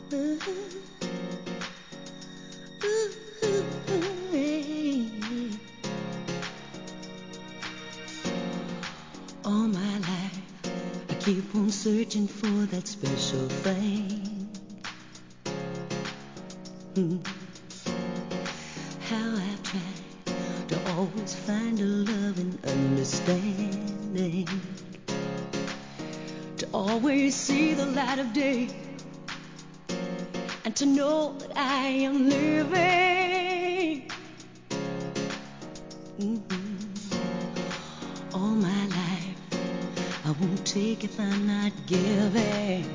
Ooh, hey. All my life, I keep on searching for that special thing. How I've tried to always find a love and understanding, to always see the light of day, and to know that I am living. All my life, I won't take if I'm not giving.